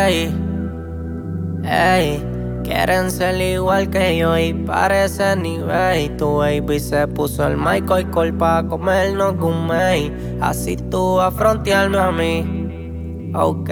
Ey, ey, quieren ser igual que yo y parecen nivel. Tu baby se puso el Michael Kors pa' comernos gourmet. Así tú vas a frontearme a mí. Ok.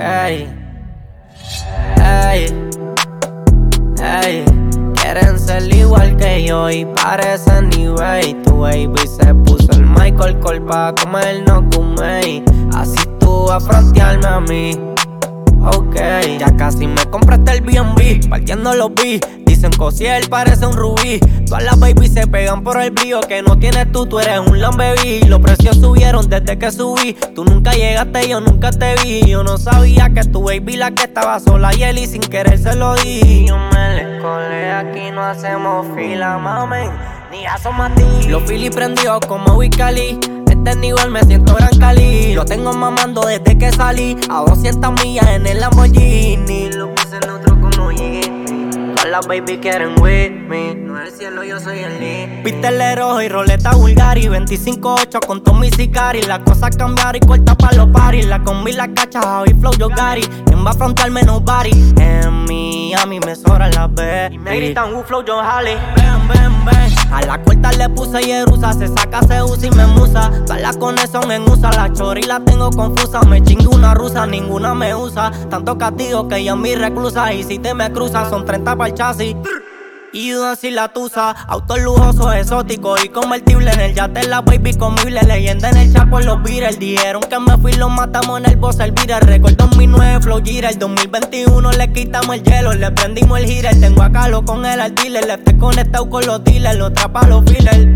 Ey, ey, quieren ser igual que yo y parecen nivel. Tu baby se puso el Michael Kors pa' comernos gourmet. Así tú vas a frontearme a mí. Ok, ya casi me compraste el B&B, partiendo los B. Dicen Cosiel parece un rubí. Todas las babies se pegan por el brillo que no tienes tú eres un lambeví. Los precios subieron desde que subí. Tú nunca llegaste, yo nunca te vi. Yo no sabía que tu baby la que estaba sola y él y sin querer se lo di. Yo me le colé, aquí no hacemos fila, mamen, ni asoma a ti. Los Philly prendidos como Wicali. Este nivel me siento gran Cali. Lo tengo mamando desde que salí. A 200 millas en el Lamborghini. Lo puse en otro como llegué. Todas las baby quieren with me. No es el cielo, yo soy el lead. Pistolero y roleta Bulgari. 25-8 con Tommy Sicari. Las cosas cambiaron y corta pa' los paris. La combi, la cacha, Javi, Flow, yo Gary. ¿Quién va a afrontarme? Nobody. En Miami me sobran las B. Y me gritan Flow, yo Harley. Ven, ven, ven. A la corta le puse Jerusa. Se saca, se usa y me musa. Todas las cones son en USA. La chori la tengo confusa. Me chingo una rusa, ninguna me usa. Tanto castigo que ella es mi reclusa. Y si te me cruzas son 30 para el chasis. Y así la tusa, autos lujosos, exóticos y convertibles. En el yate la baby comible, leyenda en el chat por los Beatles. Dijeron que me fui, los matamos en el boss, el Beatle. Record 2009, Flow Gira. El 2021 le quitamos el hielo, le prendimos el gira. Tengo a Calo con el dealer, le estoy conectado con los dealers. Lo trapa los fillers.